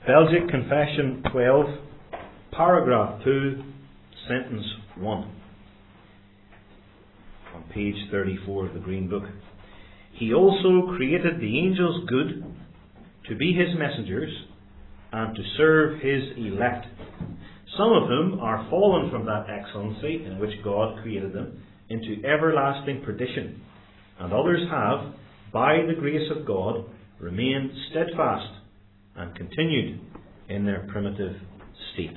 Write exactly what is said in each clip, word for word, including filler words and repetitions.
Belgic Confession twelve, paragraph two, sentence one. On page thirty-four of the Green Book. He also created the angels good, to be his messengers, and to serve his elect. Some of whom are fallen from that excellency in which God created them, into everlasting perdition. And others have, by the grace of God, remained steadfast and continued in their primitive state.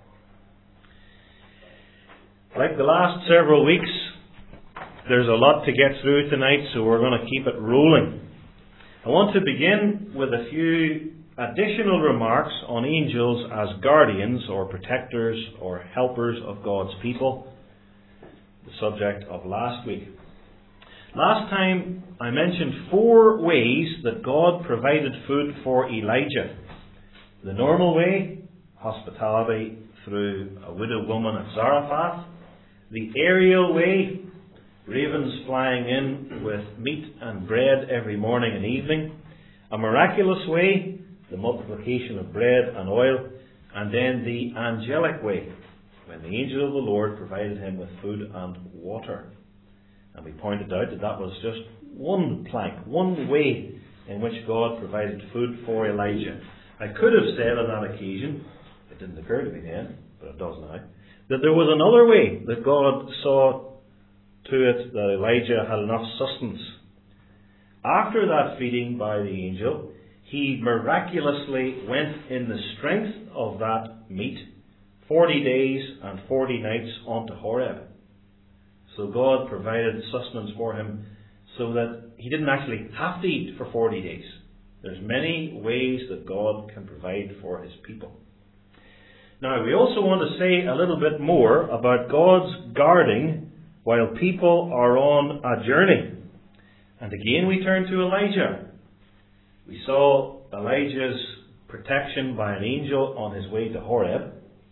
Like the last several weeks, there's a lot to get through tonight, so we're going to keep it rolling. I want to begin with a few additional remarks on angels as guardians or protectors or helpers of God's people, the subject of last week. Last time I mentioned four ways that God provided food for Elijah. The normal way, hospitality through a widow woman at Zarephath. The aerial way, ravens flying in with meat and bread every morning and evening. A miraculous way, the multiplication of bread and oil. And then the angelic way, when the angel of the Lord provided him with food and water. And we pointed out that that was just one plank, one way in which God provided food for Elijah. I could have said on that occasion, it didn't occur to me then, but it does now, that there was another way that God saw to it that Elijah had enough sustenance. After that feeding by the angel, he miraculously went in the strength of that meat forty days and forty nights onto Horeb. So God provided sustenance for him so that he didn't actually have to eat for forty days. There's many ways that God can provide for his people. Now, we also want to say a little bit more about God's guarding while people are on a journey. And again we turn to Elijah. We saw Elijah's protection by an angel on his way to Horeb.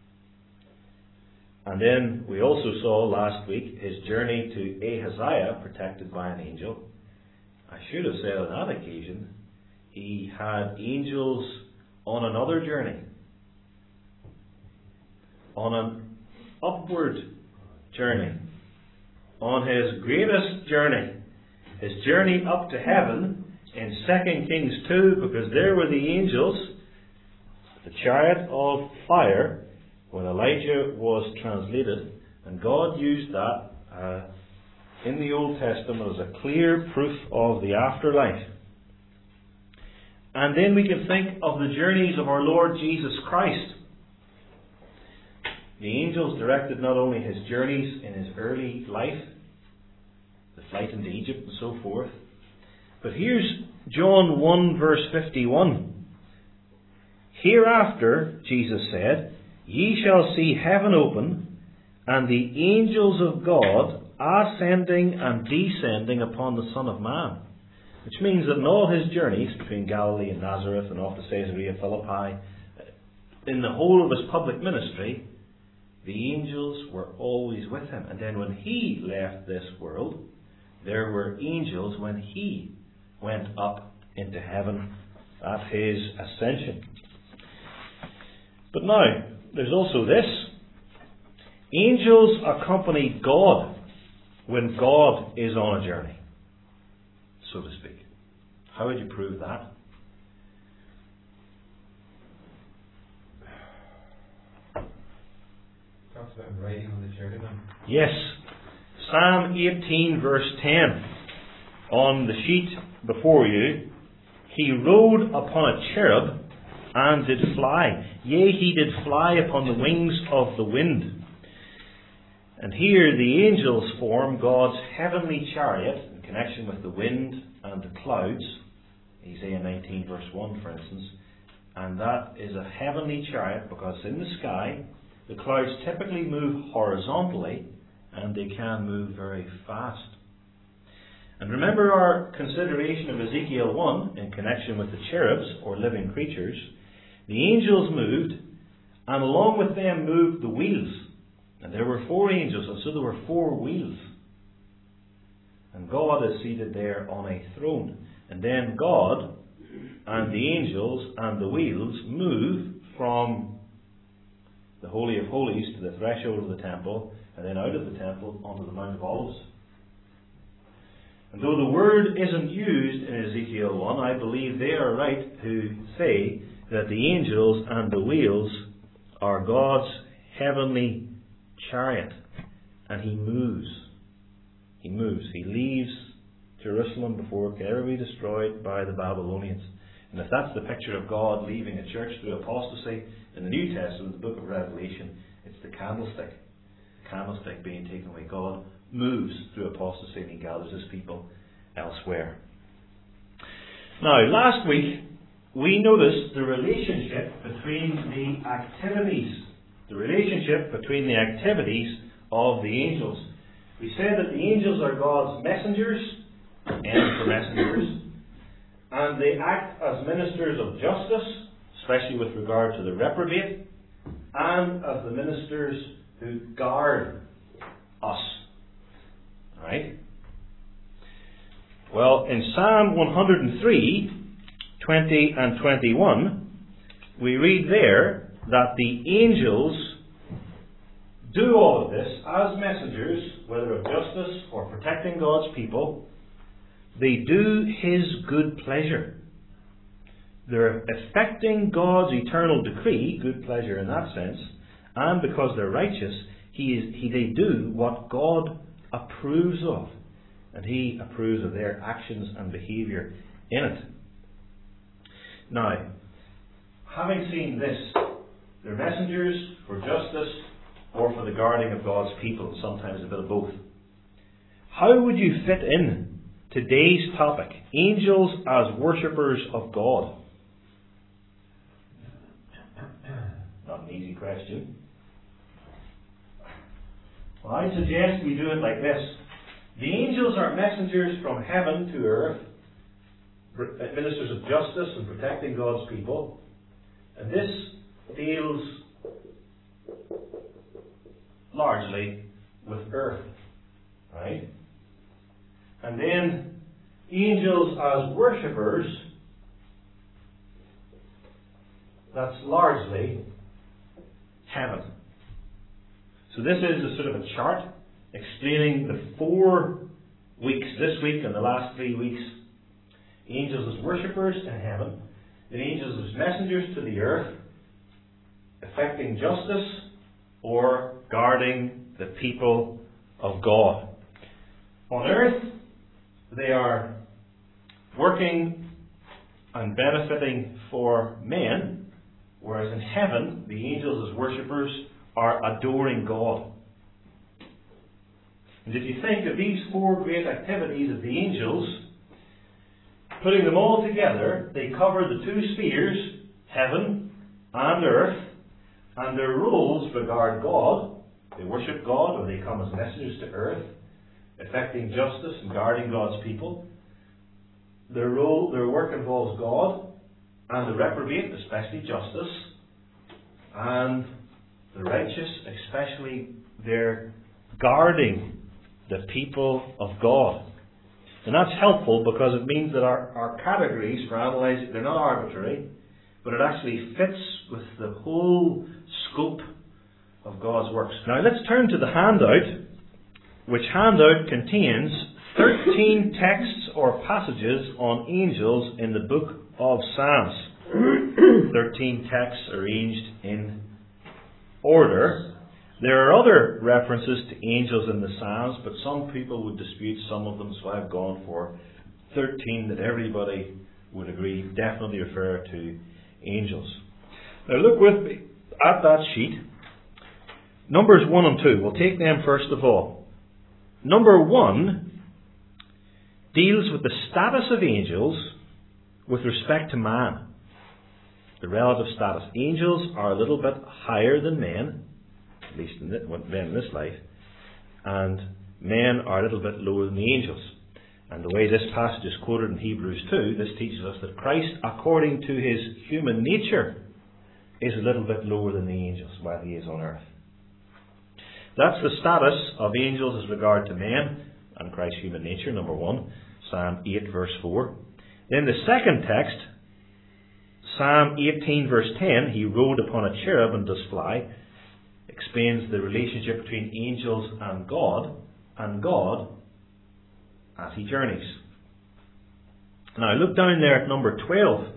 And then we also saw last week his journey to Ahaziah, protected by an angel. I should have said on that occasion, he had angels on another journey. On an upward journey. On his greatest journey. His journey up to heaven in Second Kings two, because there were the angels, the chariot of fire, when Elijah was translated, and God used that uh, in the Old Testament as a clear proof of the afterlife. And then we can think of the journeys of our Lord Jesus Christ. The angels directed not only his journeys in his early life, the flight into Egypt and so forth, but here's John one verse fifty-one. Hereafter, Jesus said, ye shall see heaven open, and the angels of God ascending and descending upon the Son of Man. Which means that in all his journeys between Galilee and Nazareth and off to Caesarea Philippi, in the whole of his public ministry, the angels were always with him. And then when he left this world, there were angels when he went up into heaven at his ascension. But now, there's also this. Angels accompany God when God is on a journey, so to speak. How would you prove that? Talks about riding on the cherubim. Yes. Psalm eighteen verse ten. On the sheet before you, he rode upon a cherub and did fly. Yea, he did fly upon the wings of the wind. And here the angels form God's heavenly chariot in connection with the wind and the clouds. Isaiah nineteen verse one, for instance. And that is a heavenly chariot because in the sky the clouds typically move horizontally and they can move very fast. And remember our consideration of Ezekiel one in connection with the cherubs or living creatures. The angels moved, and along with them moved the wheels. And there were four angels, and so there were four wheels. And God is seated there on a throne. And then God and the angels and the wheels move from the Holy of Holies to the threshold of the temple, and then out of the temple onto the Mount of Olives. And though the word isn't used in Ezekiel one, I believe they are right who say that the angels and the wheels are God's heavenly chariot, and He moves. He moves. He leaves Jerusalem before it can ever be destroyed by the Babylonians. And if that's the picture of God leaving a church through apostasy in the New Testament, the book of Revelation, it's the candlestick. The candlestick being taken away. God moves through apostasy and He gathers His people elsewhere. Now, last week we noticed the relationship between the activities, the relationship between the activities of the angels. We said that the angels are God's messengers, and for messengers, and they act as ministers of justice, especially with regard to the reprobate, and as the ministers who guard us. Right? Well, in Psalm one hundred three, twenty and twenty-one, we read there that the angels do all of this as messengers, whether of justice or protecting God's people. They do His good pleasure. They're effecting God's eternal decree, good pleasure in that sense, and because they're righteous, he is, he, they do what God approves of, and He approves of their actions and behaviour in it. Now, having seen this, they're messengers for justice or for the guarding of God's people, sometimes a bit of both. How would you fit in today's topic, angels as worshippers of God? Not an easy question. Well, I suggest we do it like this. The angels are messengers from heaven to earth, ministers of justice and protecting God's people. And this deals largely with earth. Right? And then angels as worshippers, that's largely heaven. So this is a sort of a chart explaining the four weeks, this week and the last three weeks. Angels as worshippers in heaven, then angels as messengers to the earth, effecting justice or guarding the people of God. On earth, they are working and benefiting for men, whereas in heaven, the angels as worshippers are adoring God. And if you think of these four great activities of the angels, putting them all together, they cover the two spheres, heaven and earth, and their roles regard God. They worship God, or they come as messengers to earth, effecting justice and guarding God's people. Their role, their work involves God and the reprobate, especially justice, and the righteous, especially their guarding the people of God. And that's helpful because it means that our, our categories for analysing, they're not arbitrary, but it actually fits with the whole scope of God's works. Now let's turn to the handout, which handout contains thirteen texts or passages on angels in the book of Psalms. thirteen texts arranged in order. There are other references to angels in the Psalms, but some people would dispute some of them, so I've gone for thirteen that everybody would agree definitely refer to angels. Now look with me at that sheet. Numbers one and two. We'll take them first of all. Number one deals with the status of angels with respect to man. The relative status. Angels are a little bit higher than men, at least in this, in this life, and men are a little bit lower than the angels. And the way this passage is quoted in Hebrews two, this teaches us that Christ, according to His human nature, is a little bit lower than the angels while He is on earth. That's the status of angels as regard to men and Christ's human nature, number one, Psalm eight verse four. Then the second text Psalm eighteen verse ten, he rode upon a cherub and does fly, explains the relationship between angels and God, and God as he journeys. Now look down there at number twelve.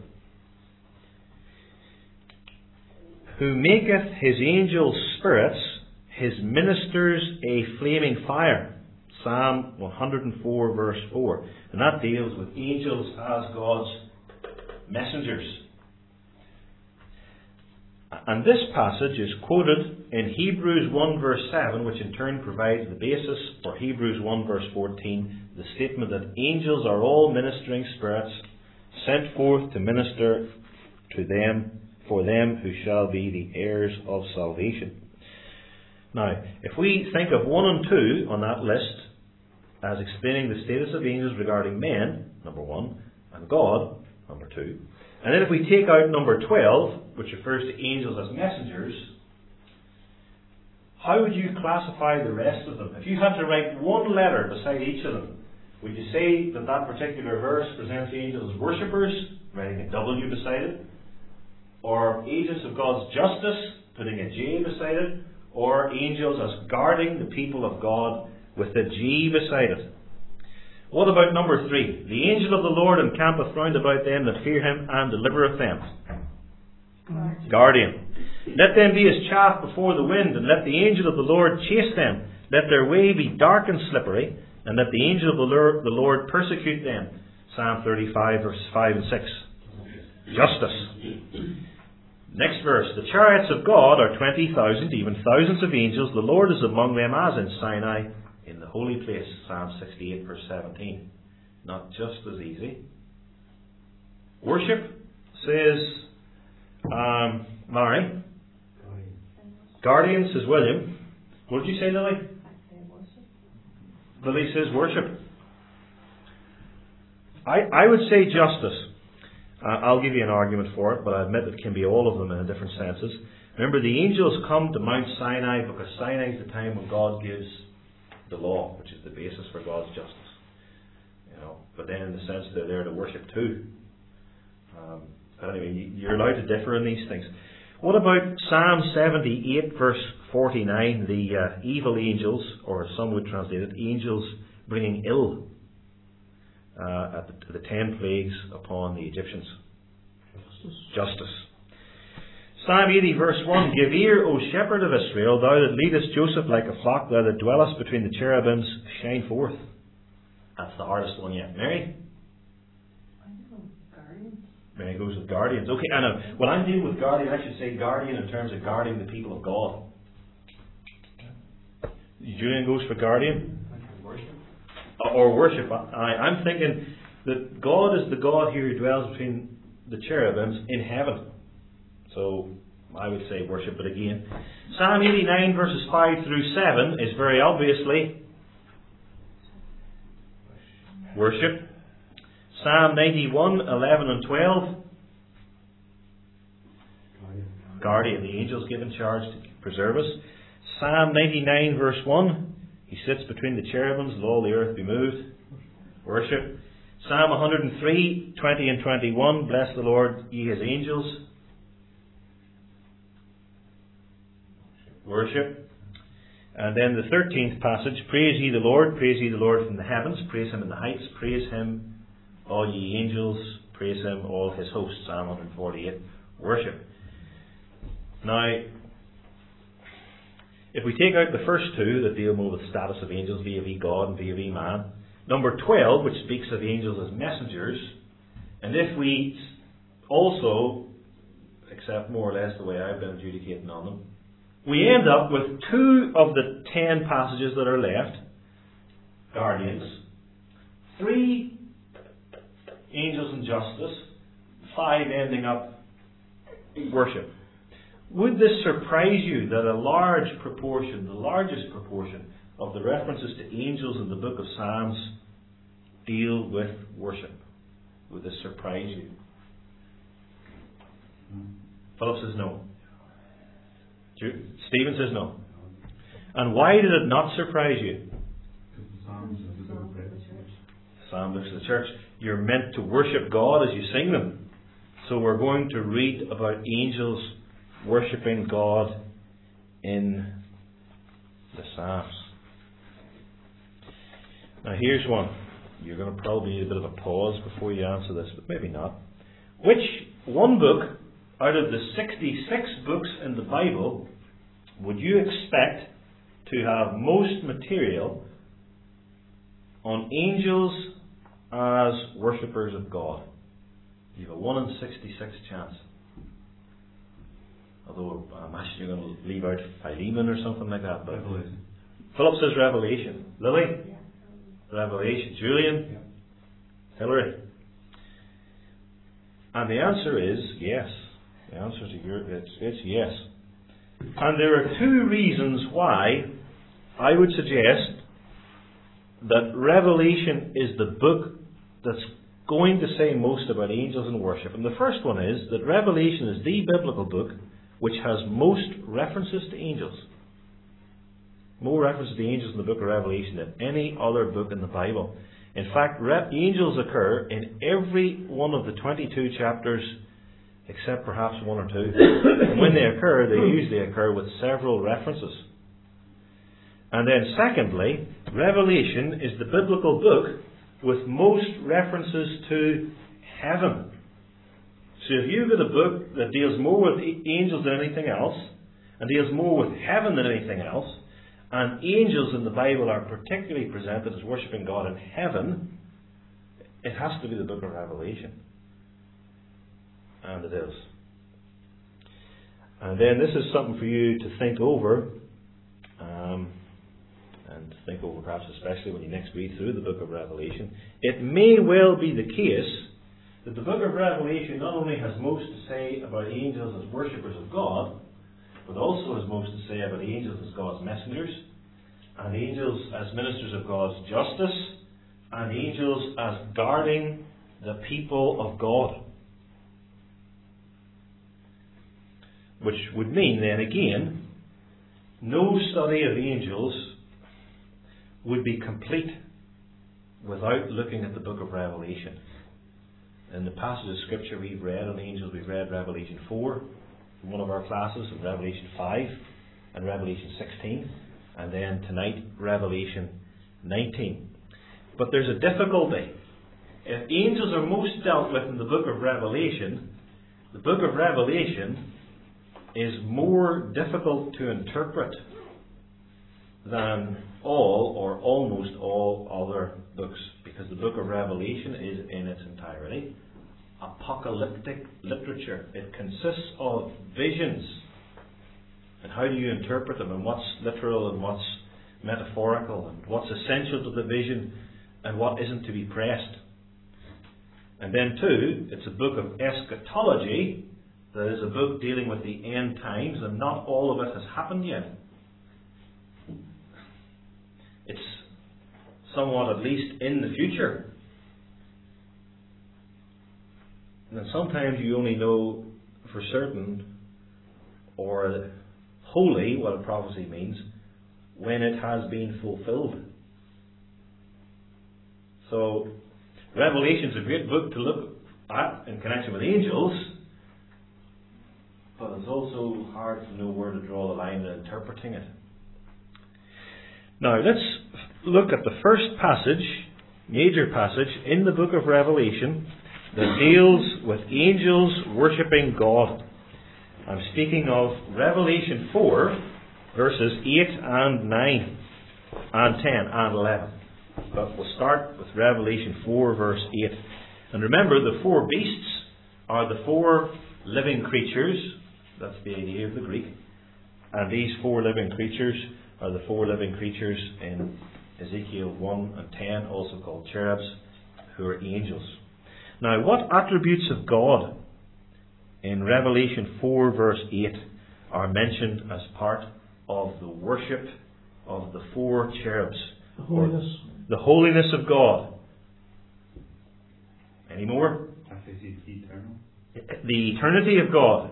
Who maketh his angels spirits, his ministers a flaming fire. Psalm one hundred four verse four. And that deals with angels as God's messengers. And this passage is quoted in Hebrews one verse seven, which in turn provides the basis for Hebrews one verse fourteen, the statement that angels are all ministering spirits sent forth to minister to them, for them who shall be the heirs of salvation. Now, if we think of one and two on that list as explaining the status of angels regarding men, number one, and God, number two, and then if we take out number twelve, which refers to angels as messengers, how would you classify the rest of them? If you had to write one letter beside each of them, would you say that that particular verse presents angels as worshippers, writing a W beside it? Or agents of God's justice, putting a J beside it? Or angels as guarding the people of God with a G beside it? What about number three? The angel of the Lord encampeth round about them that fear him and delivereth them. Guardian. Guardian. Let them be as chaff before the wind, and let the angel of the Lord chase them. Let their way be dark and slippery, and let the angel of the Lord, the Lord persecute them. Psalm thirty-five, verses five and six. Justice. Next verse. The chariots of God are twenty thousand, even thousands of angels. The Lord is among them as in Sinai, in the holy place. Psalm sixty-eight, verse seventeen. Not just as easy. Worship, says um, Mary. Guardian, says William. What did you say, Lily? Lily says worship. I, I would say justice. Uh, I'll give you an argument for it, but I admit it can be all of them in different senses. Remember, the angels come to Mount Sinai because Sinai is the time when God gives the law, which is the basis for God's justice. You know, but then in the sense they're there to worship too. Um, but anyway, you're allowed to differ in these things. What about Psalm seventy-eight, verse forty-nine, the uh, evil angels, or some would translate it, angels bringing ill uh, at the, the ten plagues upon the Egyptians? Justice. Justice. Psalm eighty, verse one, Give ear, O shepherd of Israel, thou that leadest Joseph like a flock, thou that dwellest between the cherubims, shine forth. That's the hardest one yet. Mary? Mary goes with guardians. Okay, and uh, when I'm dealing with guardian, I should say guardian in terms of guarding the people of God. Julian goes for guardian. Worship. Uh, or worship. I, I'm thinking that God is the God here who dwells between the cherubims in heaven. So I would say worship, but again, Psalm eighty-nine verses five through seven is very obviously worship. Psalm ninety-one, eleven and twelve, guardian, the angels given charge to preserve us. Psalm ninety-nine verse one, He sits between the cherubims, let all the earth be moved. Worship. Psalm one hundred three, twenty and twenty-one, Bless the Lord, ye his angels. Worship. And then the thirteenth passage, Praise ye the Lord, praise ye the Lord from the heavens, praise him in the heights, praise him all ye angels, praise him all his hosts. Psalm one forty-eight, worship. Now, if we take out the first two that deal more with the status of angels vis-a-vis God and vis-a-vis man, number twelve, which speaks of angels as messengers, and if we also accept more or less the way I've been adjudicating on them, we end up with two of the ten passages that are left, guardians, three angels and justice, five ending up worship. Would this surprise you that a large proportion, the largest proportion of the references to angels in the book of Psalms deal with worship? Would this surprise you? Philip says no. Stephen says no. And why did it not surprise you? Psalm looks at the church. You're meant to worship God as you sing them. So we're going to read about angels worshipping God in the Psalms. Now here's one. You're going to probably need a bit of a pause before you answer this, but maybe not. Which one book out of the sixty-six books in the Bible would you expect to have most material on angels as worshippers of God? You have a one in sixty-six chance. Although I imagine you're going to leave out Philemon or something like that. But Revelation. Philip says Revelation. Lily? Yeah. Revelation. Julian? Yeah. Hillary? And the answer is yes. The answer to your it's it's yes. And there are two reasons why I would suggest that Revelation is the book that's going to say most about angels and worship. And the first one is that Revelation is the biblical book which has most references to angels. More references to angels in the book of Revelation than any other book in the Bible. In fact, re- angels occur in every one of the twenty-two chapters, except perhaps one or two. And when they occur, they usually occur with several references. And then secondly, Revelation is the biblical book with most references to heaven. So if you've got a book that deals more with angels than anything else, and deals more with heaven than anything else, and angels in the Bible are particularly presented as worshipping God in heaven, it has to be the book of Revelation. And it is. And then this is something for you to think over, um, and think over perhaps especially when you next read through the book of Revelation. It may well be the case that the book of Revelation not only has most to say about angels as worshippers of God, but also has most to say about angels as God's messengers, and angels as ministers of God's justice, and angels as guarding the people of God. Which would mean then again, no study of angels would be complete without looking at the book of Revelation. In the passage of Scripture we've read on angels, we've read Revelation four in one of our classes, and Revelation five and Revelation sixteen, and then tonight Revelation nineteen. But there's a difficulty. If angels are most dealt with in the book of Revelation, the book of Revelation is more difficult to interpret than all or almost all other books, because the book of Revelation is in its entirety apocalyptic literature. It consists of visions, and how do you interpret them, and what's literal and what's metaphorical, and what's essential to the vision and what isn't to be pressed. And then too, it's a book of eschatology. That is a book dealing with the end times, and not all of it has happened yet. It's somewhat at least in the future. And sometimes you only know for certain or wholly what a prophecy means when it has been fulfilled. So Revelation is a great book to look at in connection with angels, but it's also hard to know where to draw the line in interpreting it. Now let's look at the first passage, major passage in the book of Revelation that deals with angels worshipping God. I'm speaking of Revelation four, verses eight and nine, and ten and eleven. But we'll start with Revelation four, verse eight. And remember, the four beasts are the four living creatures. That's the idea of the Greek. And these four living creatures are the four living creatures in Ezekiel one and ten, also called cherubs, who are angels. Now, what attributes of God in Revelation four, verse eight are mentioned as part of the worship of the four cherubs? The holiness. The holiness of God. Any more? I think he's eternal. The eternity of God.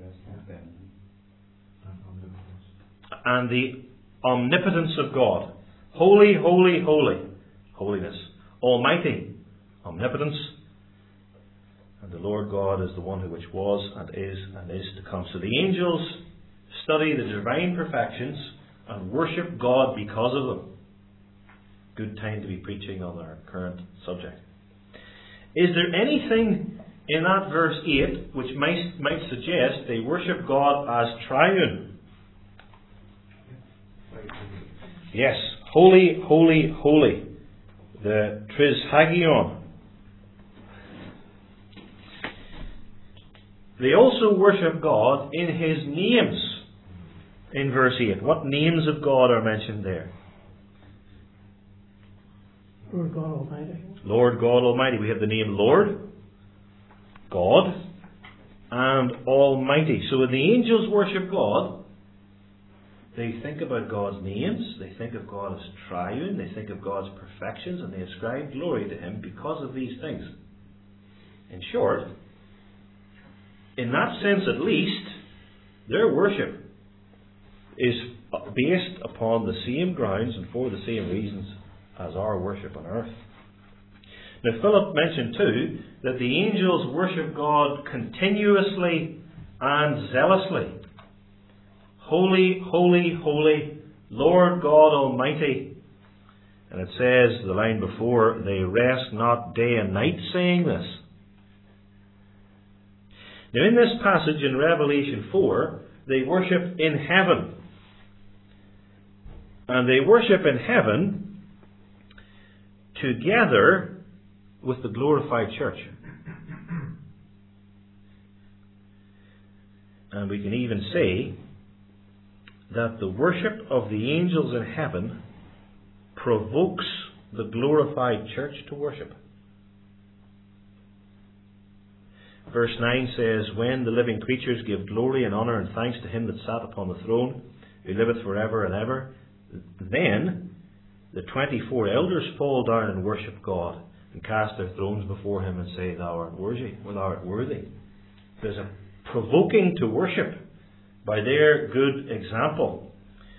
And the omnipotence of God. Holy, holy, holy. Holiness. Almighty. Omnipotence. And the Lord God is the one who which was and is and is to come. So the angels study the divine perfections and worship God because of them. Good time to be preaching on our current subject. Is there anything in that verse eight which might, might suggest they worship God as triune? Yes. Holy, holy, holy. The Trishagion. They also worship God in His names in verse eight. What names of God are mentioned there? Lord God Almighty. Lord God Almighty. We have the name Lord, God, and Almighty. So when the angels worship God, they think about God's names, they think of God as triune, they think of God's perfections, and they ascribe glory to Him because of these things. In short, in that sense at least, their worship is based upon the same grounds and for the same reasons as our worship on earth. Now Philip mentioned too that the angels worship God continuously and zealously. Holy, holy, holy, Lord God Almighty. And it says, the line before, they rest not day and night saying this. Now in this passage in Revelation four, they worship in heaven. And they worship in heaven together with the glorified church. And we can even say that the worship of the angels in heaven provokes the glorified church to worship. Verse nine says, when the living creatures give glory and honour and thanks to Him that sat upon the throne, who liveth for ever and ever, then the twenty-four elders fall down and worship God and cast their thrones before Him and say, Thou art worthy, or Thou art worthy. There's a provoking to worship by their good example.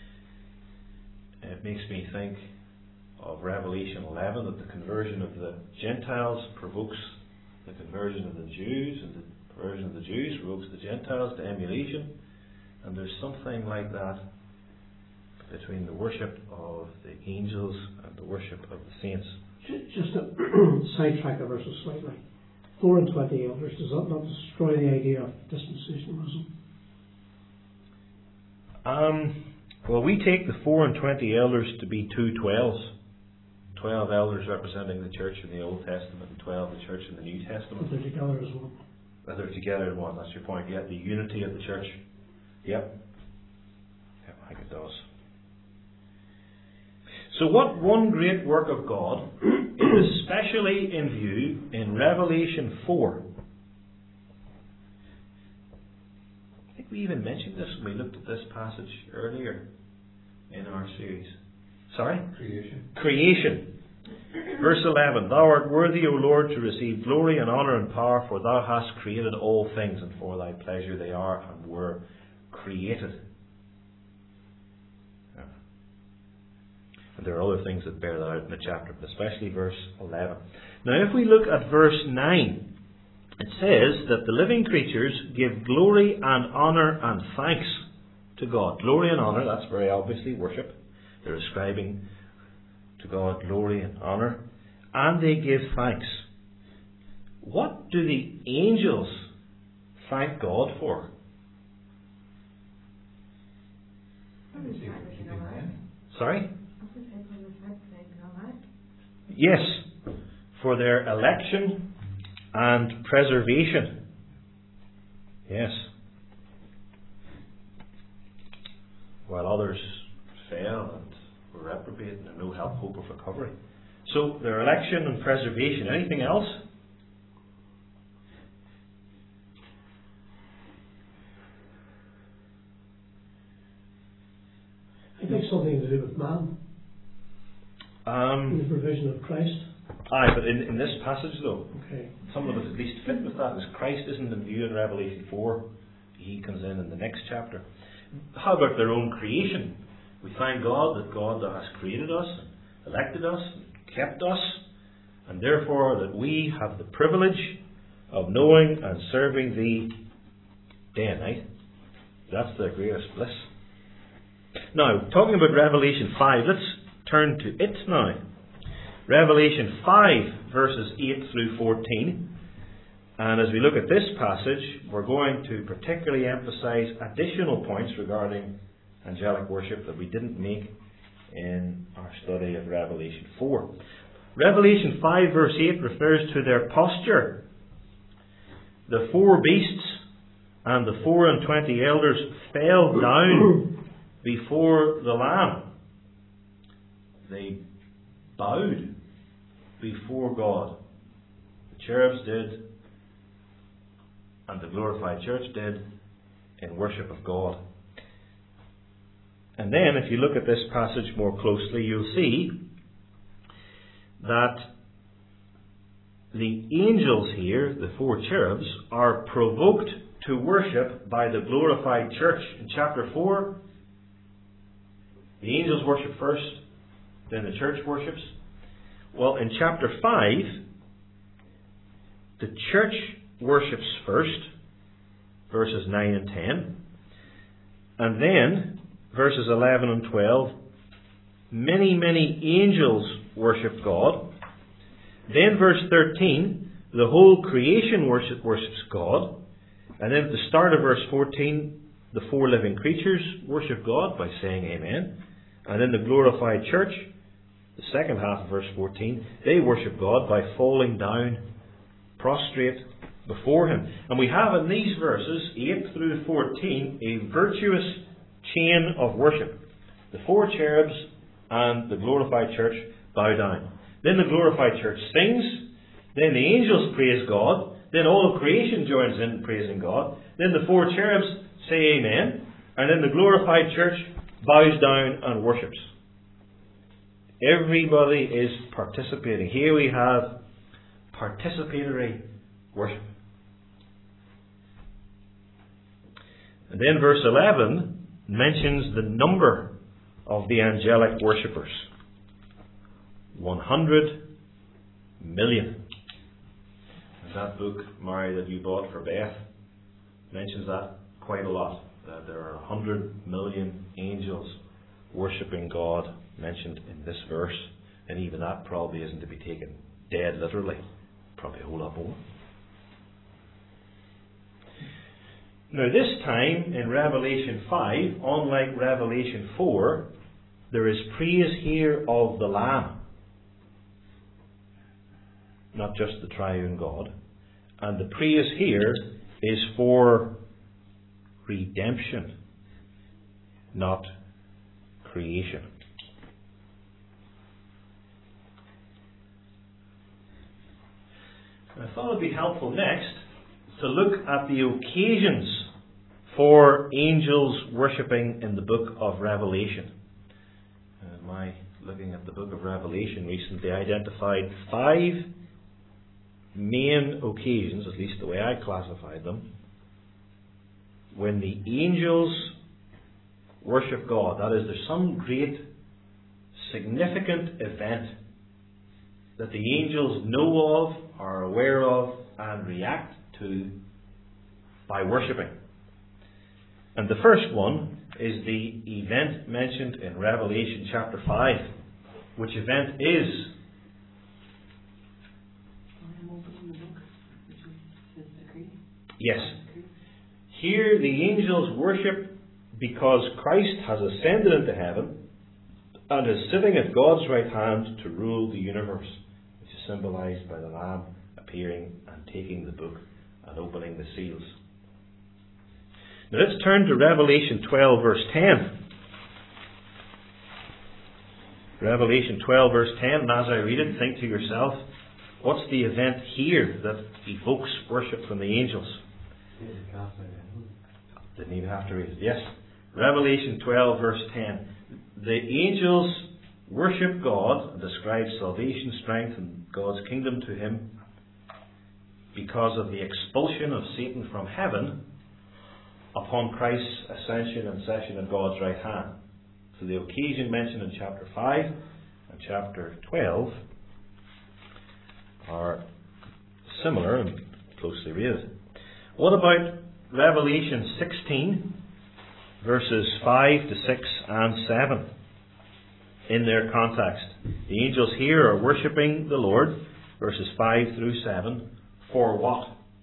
It makes me think of Revelation eleven, that the conversion of the Gentiles provokes the conversion of the Jews, and the conversion of the Jews provokes the Gentiles to emulation. And there's something like that between the worship of the angels and the worship of the saints. Just to sidetrack the verses slightly. Four and twenty elders, does that not destroy the idea of dispensationalism? Um, well, we take the four and twenty elders to be two twelves. Twelve elders representing the church in the Old Testament, and twelve the church in the New Testament. But they're together as one. But they're together in one, that's your point. Yeah, the unity of the church. Yep. Yep, I think it does. So what one great work of God is especially in view in Revelation four? I think we even mentioned this when we looked at this passage earlier in our series. Sorry? Creation. Creation. Verse eleven, Thou art worthy, O Lord, to receive glory and honour and power, for Thou hast created all things, and for Thy pleasure they are and were created. And there are other things that bear that out in the chapter, but especially verse eleven. Now if we look at verse nine, it says that the living creatures give glory and honour and thanks to God. Glory and honour, that's very obviously worship. They're ascribing to God glory and honour. And they give thanks. What do the angels thank God for? Sorry? Yes, for their election and preservation. Yes. While others fell and were reprobate and no help, hope of recovery. So their election and preservation. Anything else? I think something to do with man. Um, the provision of Christ. Aye, but in, in this passage though, okay. some of it at least fit with that, is Christ isn't in view in Revelation four. He comes in in the next chapter. How about their own creation? We thank God that God has created us, elected us, kept us, and therefore that we have the privilege of knowing and serving Thee day and night. That's the greatest bliss. Now, talking about Revelation five, let's turn to it now. Revelation five, verses eight through fourteen. And as we look at this passage, we're going to particularly emphasize additional points regarding angelic worship that we didn't make in our study of Revelation four. Revelation five, verse eight refers to their posture. The four beasts and the four and twenty elders fell down before the Lamb. They bowed before God. The cherubs did, and the glorified church did, in worship of God. And then, if you look at this passage more closely, you'll see that the angels here, the four cherubs, are provoked to worship by the glorified church. In chapter four, the angels worship first, then the church worships. Well, in chapter five, the church worships first, verses nine and ten. And then, verses eleven and twelve, many, many angels worship God. Then verse thirteen, the whole creation worship, worships God. And then at the start of verse fourteen, the four living creatures worship God by saying amen. And then the glorified church, the second half of verse fourteen, they worship God by falling down prostrate before Him. And we have in these verses, eight through fourteen, a virtuous chain of worship. The four cherubs and the glorified church bow down. Then the glorified church sings. Then the angels praise God. Then all of creation joins in praising God. Then the four cherubs say amen. And then the glorified church bows down and worships. Everybody is participating. Here we have participatory worship. And then verse eleven mentions the number of the angelic worshippers. One hundred million. And that book, Mary, that you bought for Beth, mentions that quite a lot. That there are a hundred million angels worshipping God mentioned in this verse. And even that probably isn't to be taken dead literally. Probably a whole lot more. Now this time in Revelation five, unlike Revelation four, there is praise here of the Lamb. Not just the triune God. And the praise here is for redemption, not creation. I thought it would be helpful next to look at the occasions for angels worshipping in the book of Revelation. Uh, my looking at the book of Revelation recently identified five main occasions, at least the way I classified them, when the angels worship God. That is, there's some great significant event that the angels know of, are aware of, and react to by worshipping. And the first one is the event mentioned in Revelation chapter five, which event is yes. Here the angels worship because Christ has ascended into heaven and is sitting at God's right hand to rule the universe, which is symbolized by the Lamb appearing and taking the book and opening the seals. Now let's turn to Revelation twelve verse ten. Revelation twelve verse ten, and as I read it, think to yourself, what's the event here that evokes worship from the angels? Didn't even have to read it. Yes. Revelation twelve verse ten. The angels worship God and ascribe salvation, strength and God's kingdom to Him because of the expulsion of Satan from heaven upon Christ's ascension and session at God's right hand. So the occasion mentioned in chapter five and chapter twelve are similar and closely read. What about Revelation sixteen, verses five to six and seven? In their context, the angels here are worshipping the Lord, verses five through seven, for what?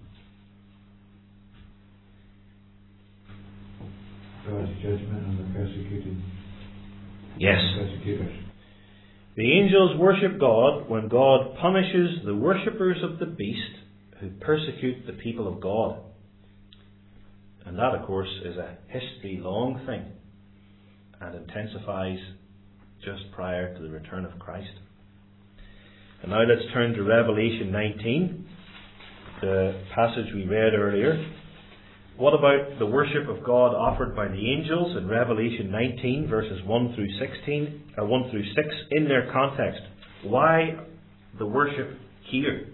God's judgment on the persecuted. Yes. Persecutors. The angels worship God when God punishes the worshippers of the beast who persecute the people of God. And that, of course, is a history-long thing and intensifies just prior to the return of Christ. And now let's turn to Revelation nineteen, the passage we read earlier. What about the worship of God offered by the angels in Revelation nineteen, verses one through sixteen, or one through six, in their context? Why the worship here?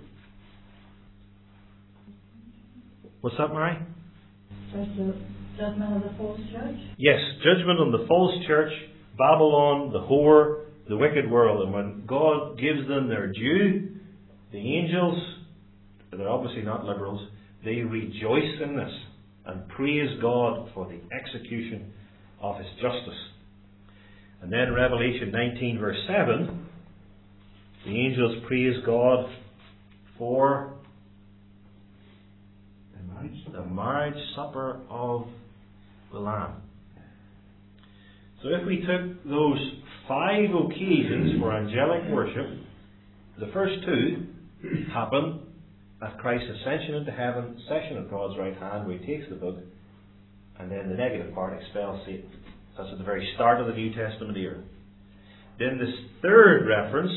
What's that, Mary? There's the judgment of the false church. Yes, judgment on the false church, Babylon, the whore, the wicked world. And when God gives them their due, the angels, they're obviously not liberals, they rejoice in this and praise God for the execution of His justice. And then Revelation nineteen, verse seven, the angels praise God for The marriage supper. the marriage supper of the Lamb. So if we took those five occasions for angelic worship, the first two happen at Christ's ascension into heaven, session of God's right hand, where He takes the book, and then the negative part, expels Satan. That's at the very start of the New Testament era. Then this third reference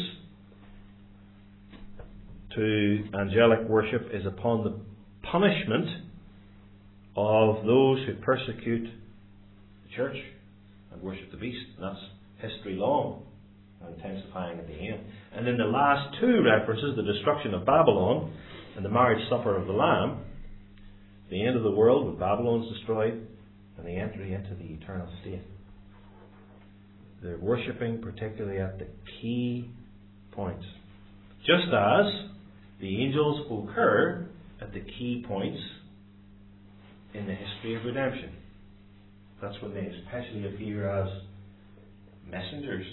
to angelic worship is upon the punishment of those who persecute the church and worship the beast. And that's history long, and intensifying at the end. And then the last two references, the destruction of Babylon and the marriage supper of the Lamb, the end of the world with Babylon's destroyed, and the entry into the eternal state. They're worshipping particularly at the key points. Just as the angels occur at the key points in the history of redemption. That's when they especially appear as messengers.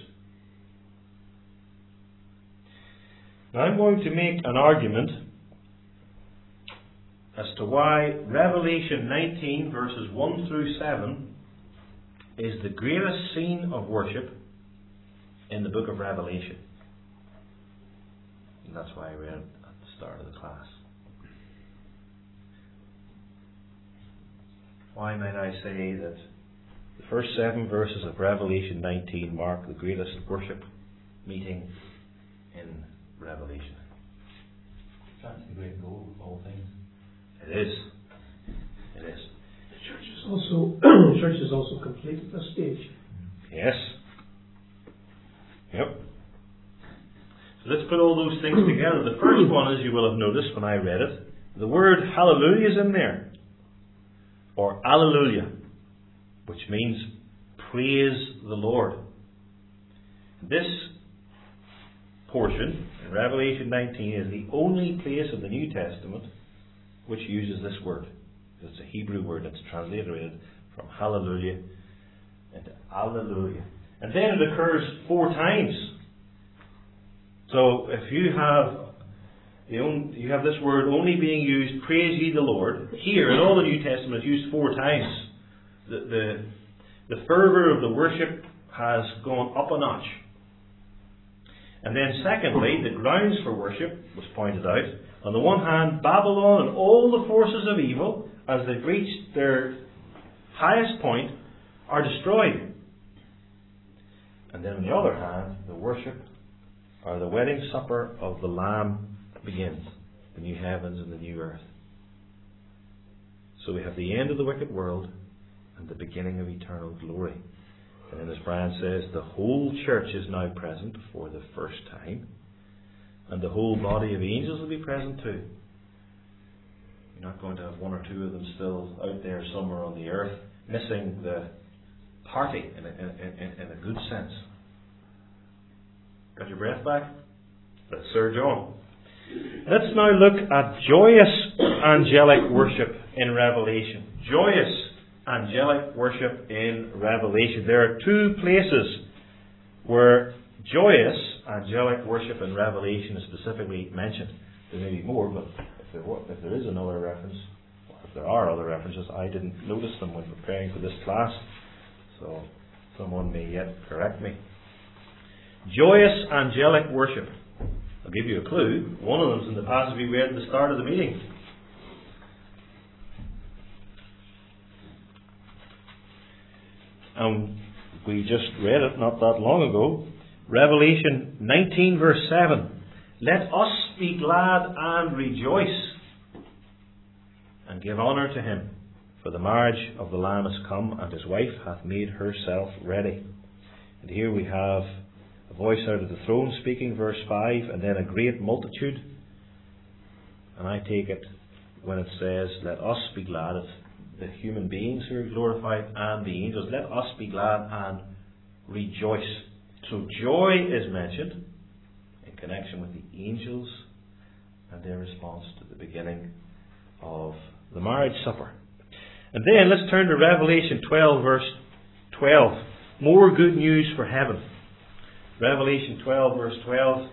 Now I'm going to make an argument as to why Revelation nineteen, verses one through seven, is the greatest scene of worship in the book of Revelation. And that's why I read it at the start of the class. Why might I say that the first seven verses of Revelation nineteen mark the greatest worship meeting in Revelation? That's the great goal of all things. It is. It is. The church is also the church is also complete at this stage. Yes. Yep. So let's put all those things together. The first one, as you will have noticed when I read it, the word hallelujah is in there. Or alleluia, which means praise the Lord. This portion in Revelation nineteen is the only place in the New Testament which uses this word. It's a Hebrew word that's transliterated from hallelujah into alleluia. And then it occurs four times. So if you have the only, you have this word only being used, praise ye the Lord, here in all the New Testament it's used four times. The, the, the fervour of the worship has gone up a notch. And then secondly, the grounds for worship was pointed out. On the one hand, Babylon and all the forces of evil, as they've reached their highest point, are destroyed. And then on the other hand, the worship, or the wedding supper of the Lamb, begins. The new heavens and the new earth. So we have the end of the wicked world and the beginning of eternal glory. And then, as Brian says, the whole church is now present for the first time. And the whole body of angels will be present too. You're not going to have one or two of them still out there somewhere on the earth missing the party in a, in, in, in a good sense. Got your breath back? Let's surge on. Let's now look at joyous angelic worship in Revelation. Joyous angelic worship in Revelation. There are two places where joyous angelic worship in Revelation is specifically mentioned. There may be more, but if there, were, if there is another reference, or if there are other references, I didn't notice them when preparing for this class, so someone may yet correct me. Joyous angelic worship. I'll give you a clue. One of them is in the passage we read at the start of the meeting. And we just read it not that long ago. Revelation nineteen verse seven. Let us be glad and rejoice and give honour to him, for the marriage of the Lamb is come, and his wife hath made herself ready. And here we have a voice out of the throne speaking, verse five, and then a great multitude. And I take it when it says, let us be glad, it's the human beings who are glorified and the angels. Let us be glad and rejoice. So joy is mentioned in connection with the angels and their response to the beginning of the marriage supper. And then let's turn to Revelation twelve verse twelve. More good news for heaven. Revelation twelve verse twelve.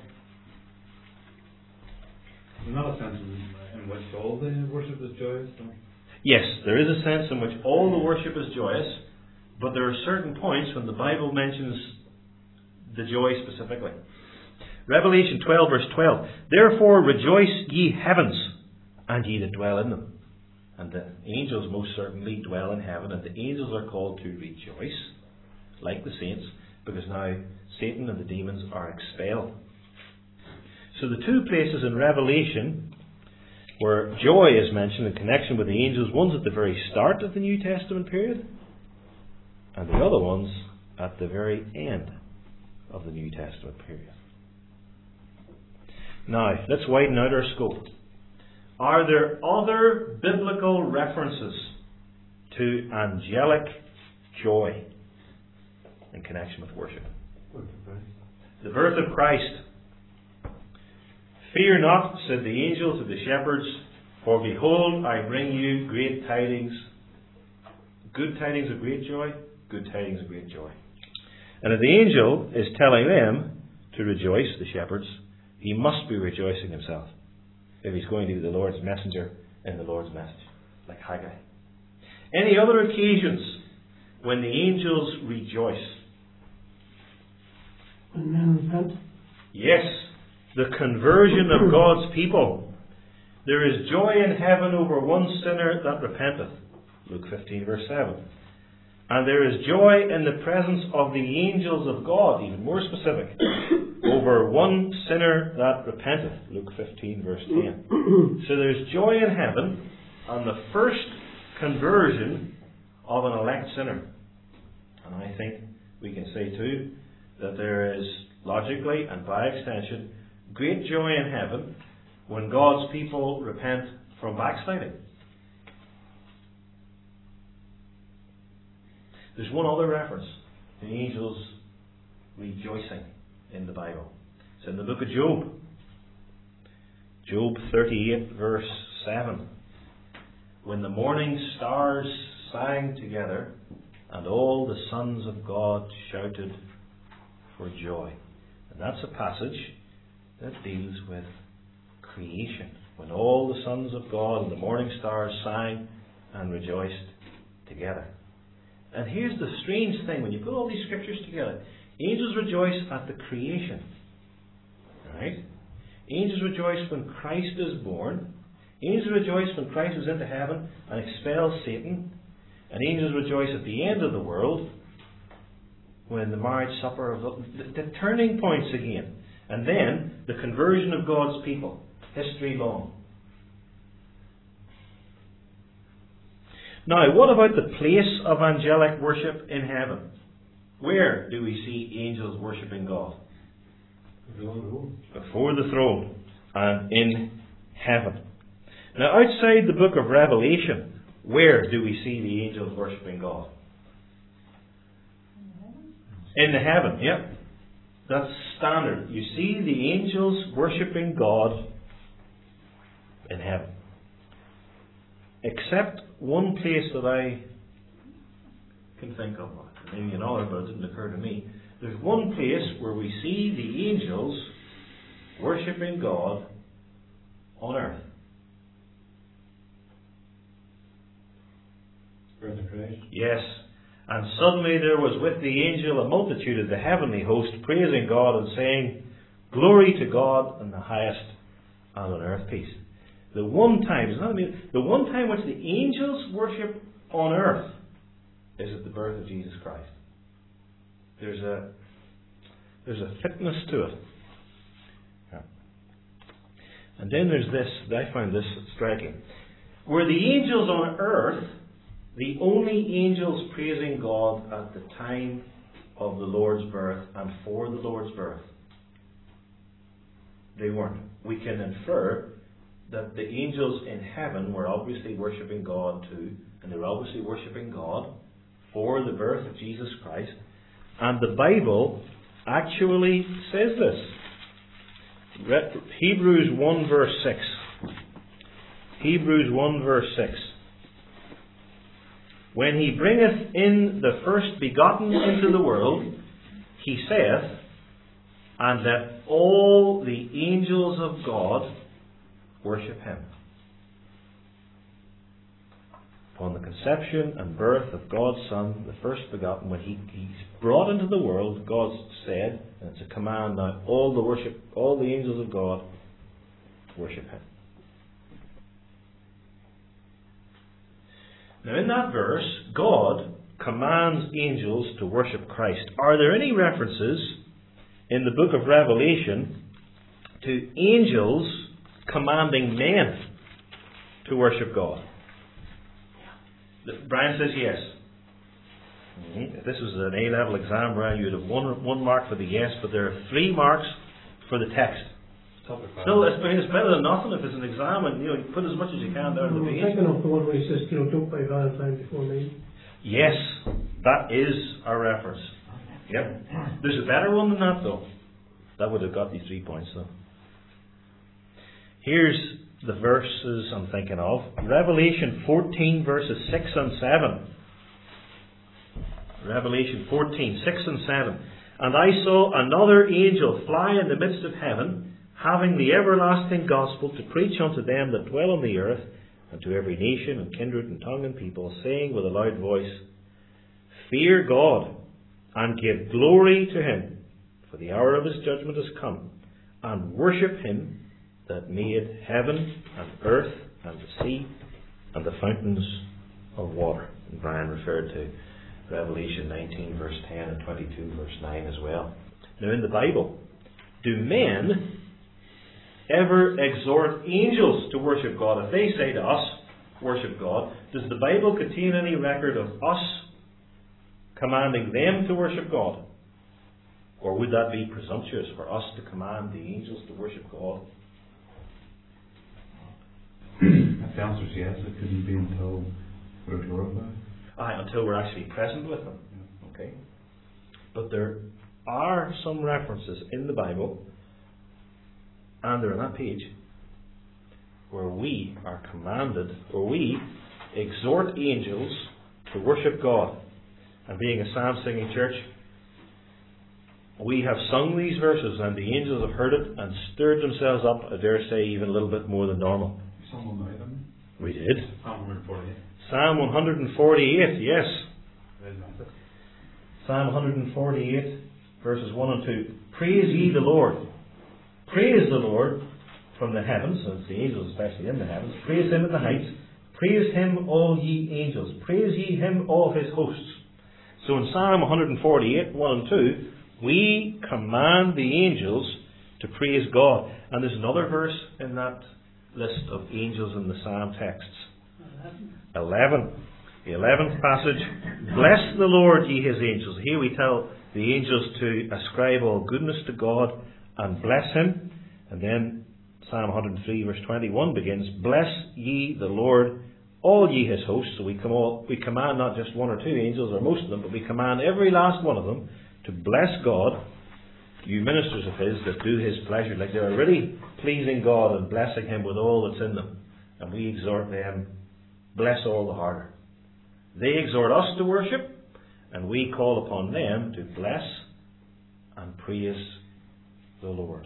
There's not a sense in, in which all the worship is joyous, though. Yes, there is a sense in which all the worship is joyous, but there are certain points when the Bible mentions the joy specifically. Revelation twelve verse twelve. Therefore rejoice ye heavens, and ye that dwell in them. And the angels most certainly dwell in heaven, and the angels are called to rejoice, like the saints, because now Satan and the demons are expelled. So the two places in Revelation where joy is mentioned in connection with the angels, one's at the very start of the New Testament period, and the other one's at the very end of the New Testament period. Now, let's widen out our scope. Are there other biblical references to angelic joy in connection with worship? The birth of Christ. Fear not, said the angel to the shepherds, for behold, I bring you great tidings. Good tidings of great joy, good tidings of great joy. And if the angel is telling them to rejoice, the shepherds, he must be rejoicing himself if he's going to be the Lord's messenger in the Lord's message, like Haggai. Any other occasions when the angels rejoice? When men repent. Yes, the conversion of God's people. There is joy in heaven over one sinner that repenteth. Luke fifteen verse seven. And there is joy in the presence of the angels of God, even more specific, over one sinner that repenteth. Luke fifteen verse ten. So there's joy in heaven on the first conversion of an elect sinner. And I think we can say too that there is logically and by extension great joy in heaven when God's people repent from backsliding. There's one other reference to the angels rejoicing in the Bible. It's in the book of Job. Job thirty-eight verse seven. When the morning stars sang together and all the sons of God shouted for joy. And that's a passage that deals with creation. When all the sons of God and the morning stars sang and rejoiced together. And here's the strange thing, when you put all these scriptures together, angels rejoice at the creation. Right? Angels rejoice when Christ is born. Angels rejoice when Christ is into heaven and expels Satan. And angels rejoice at the end of the world when the marriage supper of the, the, the turning points again. And then the conversion of God's people, history long. Now, what about the place of angelic worship in heaven? Where do we see angels worshipping God? Before the throne and in heaven. Now, outside the book of Revelation, where do we see the angels worshipping God? In the heaven, yep. That's standard. You see the angels worshipping God in heaven. Except one place that I can think of, maybe another, but it didn't occur to me. There's one place where we see the angels worshipping God on earth. Birth of Christ. Yes. And suddenly there was with the angel a multitude of the heavenly host praising God and saying, "Glory to God in the highest, and on earth peace." The one time, isn't that amazing? The one time which the angels worship on earth is at the birth of Jesus Christ. There's a there's a fitness to it. Yeah. And then there's this, I find this striking. Were the angels on earth the only angels praising God at the time of the Lord's birth and for the Lord's birth? They weren't. We can infer that the angels in heaven were obviously worshipping God too, and they were obviously worshipping God for the birth of Jesus Christ. And the Bible actually says this. Hebrews one verse six. Hebrews one verse six. When he bringeth in the first begotten into the world, he saith, and that all the angels of God worship him. Upon the conception and birth of God's Son, the first begotten, when he, he's brought into the world, God said, and it's a command now, all the worship, all the angels of God worship him. Now in that verse, God commands angels to worship Christ. Are there any references in the book of Revelation to angels commanding men to worship God? Brian says yes. Mm-hmm. If this was an A-level exam, Brian, you'd have one, one mark for the yes, but there are three marks for the text. Still, it's, it's better than nothing if it's an exam, and you know, you put as much as you can down the page. I'm thinking of the one where he says, you know, don't buy Valentine before me. Yes, that is our reference. Yep. There's a better one than that, though. That would have got these three points, though. Here's the verses I'm thinking of. Revelation fourteen, verses six and seven. Revelation fourteen, six and seven. And I saw another angel fly in the midst of heaven, having the everlasting gospel to preach unto them that dwell on the earth, and to every nation and kindred and tongue and people, saying with a loud voice, Fear God, and give glory to him, for the hour of his judgment is come, and worship him that made heaven and earth and the sea and the fountains of water. And Brian referred to Revelation nineteen verse ten and twenty-two verse nine as well. Now in the Bible, do men ever exhort angels to worship God? If they say to us, worship God, does the Bible contain any record of us commanding them to worship God? Or would that be presumptuous for us to command the angels to worship God? If the answer is yes, it couldn't be until we're glorified. Aye, until we're actually present with them. Okay. But there are some references in the Bible, and they're on that page, where we are commanded, or we exhort angels to worship God. And being a psalm singing church, we have sung these verses, and the angels have heard it and stirred themselves up, I dare say, even a little bit more than normal. Psalm one them. We did. Psalm one forty-eight. Psalm one forty-eight, yes. Psalm one forty-eight, verses one and two. Praise ye the Lord. Praise the Lord from the heavens, and it's the angels especially in the heavens. Praise him in the heights. Praise him, all ye angels. Praise ye him, all his hosts. So in Psalm one forty-eight, one and two, we command the angels to praise God. And there's another verse in that list of angels in the Psalm texts. Eleven. The eleventh passage. Bless the Lord, ye his angels. Here we tell the angels to ascribe all goodness to God and bless him. And then Psalm one oh three verse twenty-one begins, Bless ye the Lord, all ye his hosts. So we, come all, we command not just one or two angels or most of them, but we command every last one of them to bless God you ministers of His that do His pleasure, like they are really pleasing God and blessing Him with all that's in them. And we exhort them, bless all the harder. They exhort us to worship, and we call upon them to bless and praise the Lord.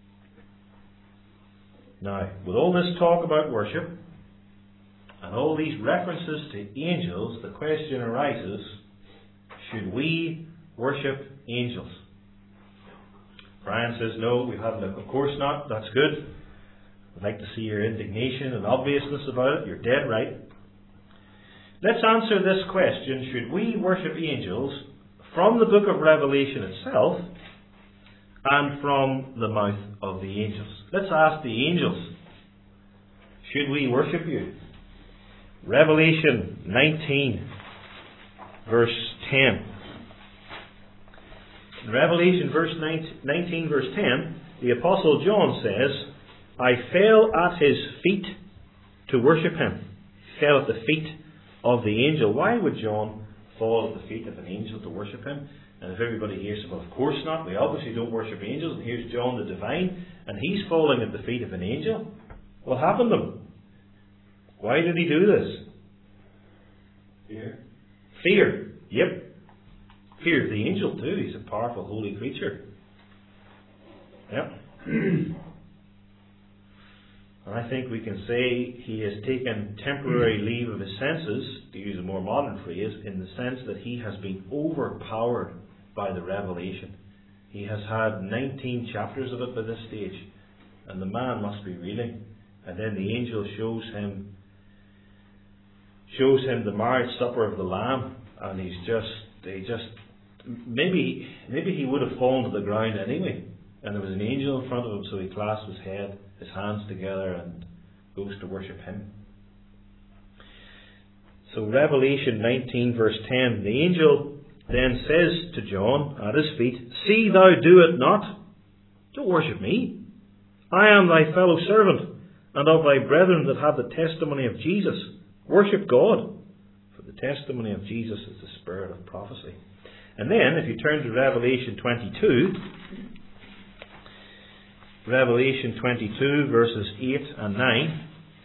Now, with all this talk about worship, and all these references to angels, the question arises, should we worship angels? Brian says no, we haven't. Of course not. That's good. I'd like to see your indignation and obviousness about it. You're dead right. Let's answer this question. Should we worship angels from the book of Revelation itself and from the mouth of the angels? Let's ask the angels. Should we worship you? Revelation nineteen, verse ten. In Revelation verse nineteen, verse ten, the Apostle John says, I fell at his feet to worship him. He fell at the feet of the angel. Why would John fall at the feet of an angel to worship him? And if everybody here says, well, of course not, we obviously don't worship angels, and here's John the divine, and he's falling at the feet of an angel. What happened to him? Why did he do this? Fear. Fear. Yep. Fear of the angel too. He's a powerful, holy creature. Yep. And I think we can say he has taken temporary leave of his senses, to use a more modern phrase, in the sense that he has been overpowered by the revelation. He has had nineteen chapters of it by this stage, and the man must be reeling. And then the angel shows him shows him the marriage supper of the Lamb, and he's just, they just, maybe, maybe he would have fallen to the ground anyway, and there was an angel in front of him, so he clasped his head, his hands together, and goes to worship him. So Revelation nineteen, verse ten, the angel then says to John at his feet, see thou do it not. Don't worship me. I am thy fellow servant, and of thy brethren that have the testimony of Jesus. Worship God, for the testimony of Jesus is the spirit of prophecy. And then, if you turn to Revelation twenty-two, Revelation twenty-two, verses eight and nine,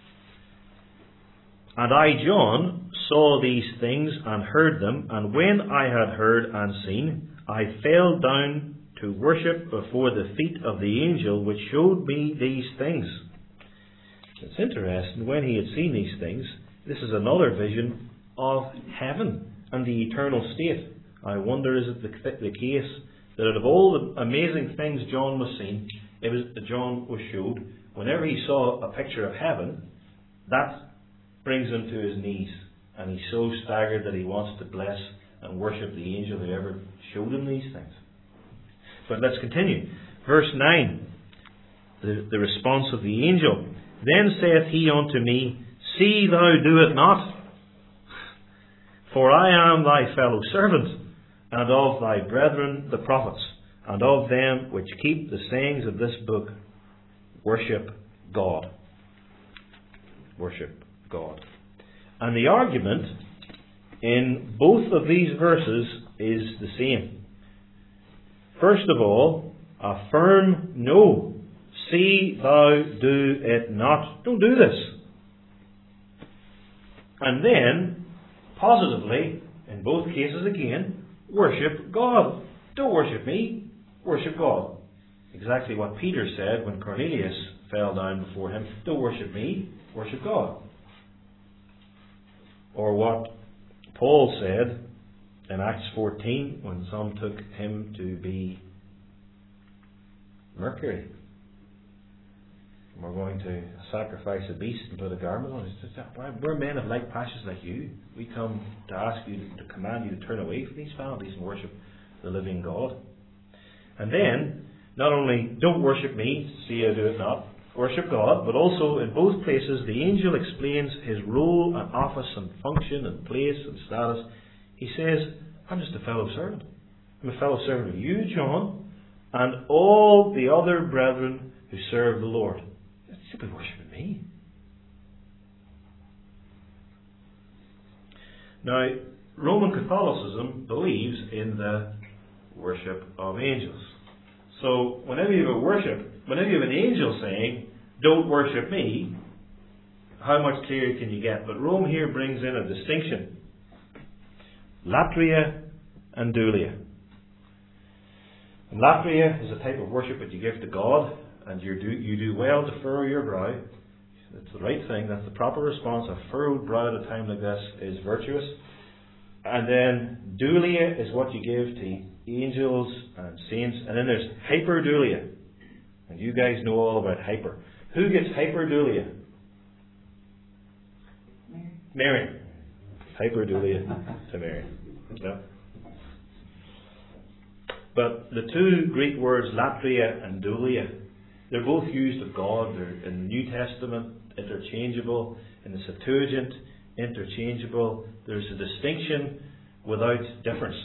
and I, John, saw these things and heard them, and when I had heard and seen, I fell down to worship before the feet of the angel which showed me these things. It's interesting, when he had seen these things, this is another vision of heaven and the eternal state. I wonder, is it the, the case that out of all the amazing things John was seeing, it was John was showed, whenever he saw a picture of heaven, that brings him to his knees, and he's so staggered that he wants to bless and worship the angel who ever showed him these things. But let's continue. Verse nine, the, the response of the angel. Then saith he unto me, see thou do it not, for I am thy fellow servant, and of thy brethren the prophets, and of them which keep the sayings of this book. Worship God. Worship God. And the argument in both of these verses is the same. First of all, a firm no. See thou do it not. Don't do this. And then, positively, in both cases again, worship God. Don't worship me. Worship God. Exactly what Peter said when Cornelius fell down before him. Don't worship me. Worship God. Or what Paul said in Acts fourteen when some took him to be Mercury. We're going to sacrifice a beast and put a garment on it. We're men of like passions like you. We come to ask you, to command you to turn away from these families and worship the living God. And then, not only don't worship me, see I do it not, worship God, but also in both places the angel explains his role and office and function and place and status. He says, I'm just a fellow servant. I'm a fellow servant of you, John, and all the other brethren who serve the Lord. It's simply worshipping me. Now, Roman Catholicism believes in the worship of angels. So whenever you have a worship, whenever you have an angel saying, don't worship me, how much clearer can you get? But Rome here brings in a distinction. Latria and Dulia. And latria is a type of worship that you give to God, and you do, you do well to furrow your brow. It's the right thing. That's the proper response. A furrowed brow at a time like this is virtuous. And then Dulia is what you give to angels and saints. And then there's hyperdulia. And you guys know all about hyper. Who gets hyperdulia? Mary. Mary. Hyperdulia to Mary. Yeah. But the two Greek words, latria and dulia, they're both used of God. They're in the New Testament, interchangeable. In the Septuagint, interchangeable. There's a distinction without difference.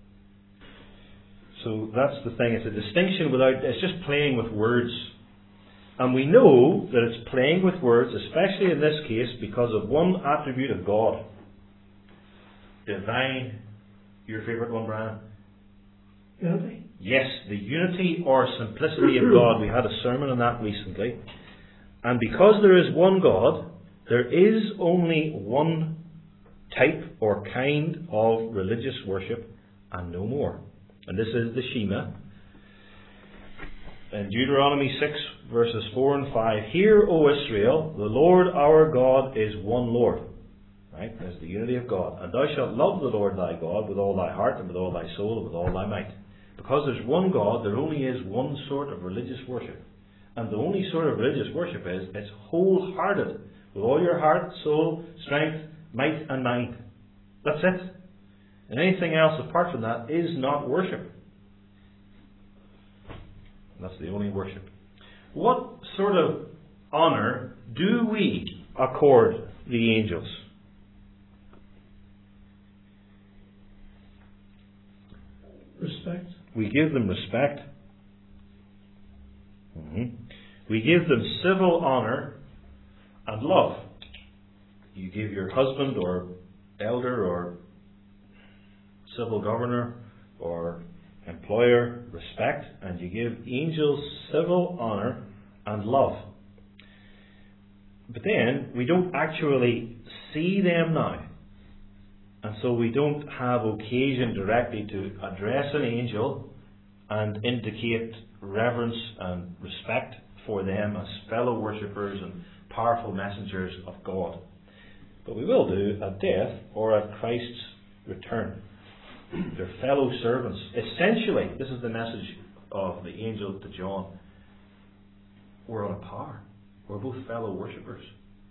So that's the thing. It's a distinction without, it's just playing with words. And we know that it's playing with words, especially in this case, because of one attribute of God. Divine. Your favourite one, Brian? Unity? Yes, the unity or simplicity of God. We had a sermon on that recently. And because there is one God, there is only one type or kind of religious worship and no more. And this is the Shema. In Deuteronomy six verses four and five, Hear, O Israel, the Lord our God is one Lord. Right? There's the unity of God. And thou shalt love the Lord thy God with all thy heart and with all thy soul and with all thy might. Because there's one God, there only is one sort of religious worship. And the only sort of religious worship is, it's wholehearted. With all your heart, soul, strength, might and mind. That's it. And anything else apart from that is not worship. That's the only worship. What sort of honour do we accord the angels? Respect. We give them respect. Mm-hmm. We give them civil honour and love. You give your husband or elder or civil governor or employer respect, and you give angels civil honour and love. But then we don't actually see them now. And so we don't have occasion directly to address an angel and indicate reverence and respect for them as fellow worshippers and powerful messengers of God. But we will do at death or at Christ's return. They're fellow servants. Essentially, this is the message of the angel to John. We're on a par. We're both fellow worshippers.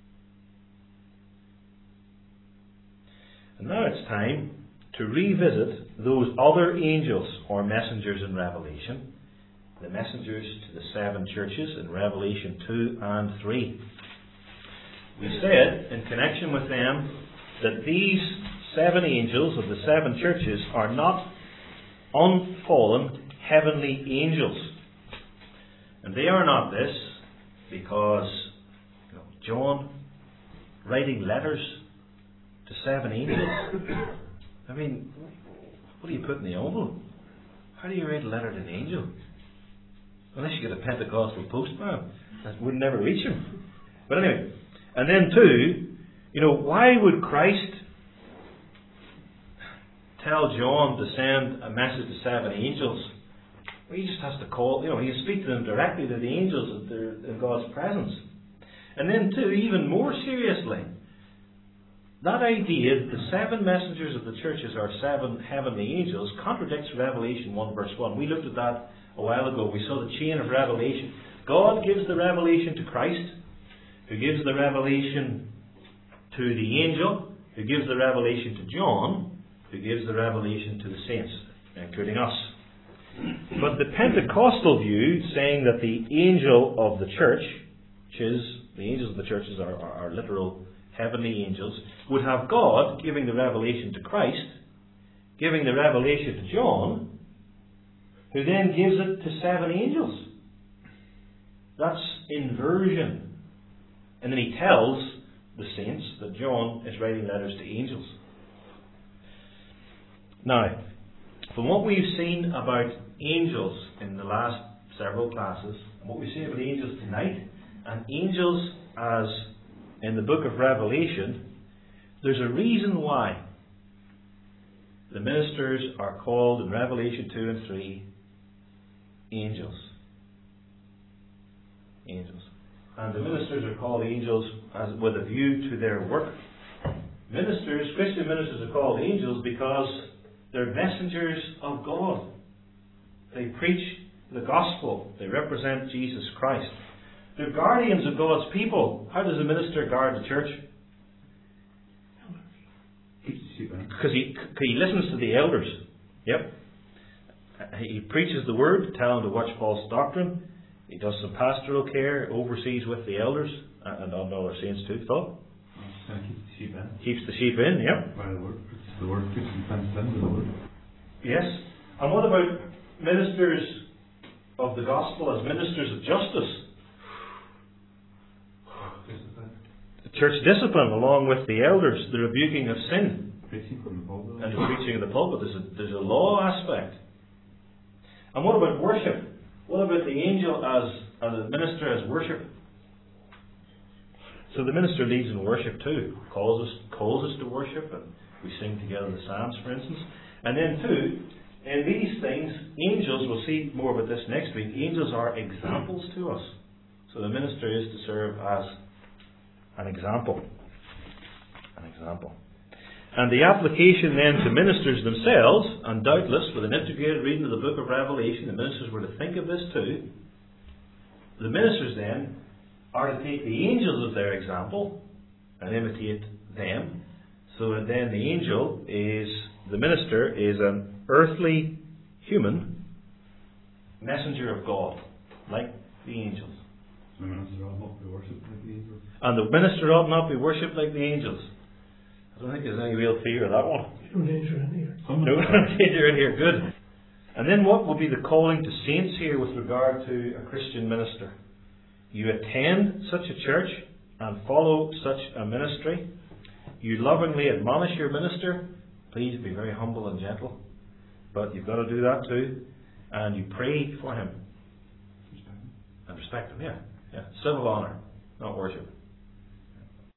And now it's time to revisit those other angels or messengers in Revelation. The messengers to the seven churches in Revelation two and three. We said, in connection with them, that these seven angels of the seven churches are not unfallen heavenly angels. And they are not this because you know, John writing letters to seven angels. I mean, what do you put in the envelope? How do you write a letter to an angel? Unless you get a Pentecostal postman, that would never reach him. But anyway, and then two, you know, why would Christ tell John to send a message to seven angels? Well, he just has to call, you know, he speak to them directly, to the angels, if they're in God's presence. And then two, even more seriously, that idea that the seven messengers of the churches are seven heavenly angels contradicts Revelation one verse one. We looked at that a while ago. We saw the chain of revelation. God gives the revelation to Christ, who gives the revelation to the angel, who gives the revelation to John, who gives the revelation to the saints, including us. But the Pentecostal view, saying that the angel of the church, which is, the angels of the churches are, are, are literal heavenly angels, would have God giving the revelation to Christ, giving the revelation to John, who then gives it to seven angels. That's inversion. And then he tells the saints that John is writing letters to angels. Now, from what we've seen about angels in the last several classes. And what we say about angels tonight, and angels as in the book of Revelation, there's a reason why the ministers are called in Revelation two and three angels. Angels. And the ministers are called angels as with a view to their work. Ministers, Christian ministers are called angels because they're messengers of God. They preach the gospel. They represent Jesus Christ. They're guardians of God's people. How does a minister guard the church? Because he, he listens to the elders. Yep. He preaches the word, tell them to watch false doctrine. He does some pastoral care, oversees with the elders, and on other saints too. Thought? Keeps the sheep in. Keeps the sheep in, yep. By the word. Preaches the word. Keeps them fenced in with the word. Yes. And what about ministers of the gospel as ministers of justice? The church discipline along with the elders, the rebuking of sin. Preaching from the pulpit. And the preaching of the pulpit. There's a, there's a law aspect. And what about worship? What about the angel as, as a minister as worship? So the minister leads in worship too. Calls us, calls us to worship, and we sing together the Psalms, for instance. And then too, in these things, angels, we'll see more about this next week, angels are examples to us. So the minister is to serve as an example. An example. And the application then to ministers themselves, and doubtless with an integrated reading of the book of Revelation, the ministers were to think of this too. The ministers then are to take the angels as their example and imitate them. So that then the angel is, the minister is an earthly human messenger of God, like the angels. The minister ought not be worshipped like the angels. And the minister ought not be worshipped like the angels. I don't think there's any real fear of that one. No danger in here. No danger in here, good. And then what will be the calling to saints here with regard to a Christian minister? You attend such a church and follow such a ministry. You lovingly admonish your minister. Please be very humble and gentle. But you've got to do that too. And you pray for him. And respect him, yeah. yeah. Civil honour, not worship.